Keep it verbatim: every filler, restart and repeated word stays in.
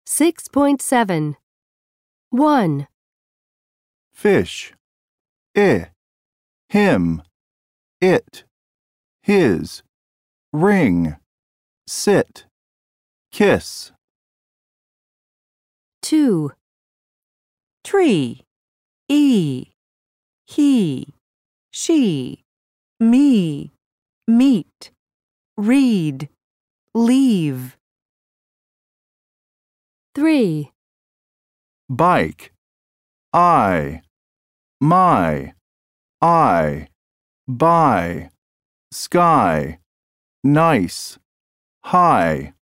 six point seven. one. Fish. I. Him. It. His. Ring. Sit. Kiss. two. Tree. E. He. She. Me. Meet. Read. Leave. three. Bike. I. My. I. Buy. Sky. Nice. High.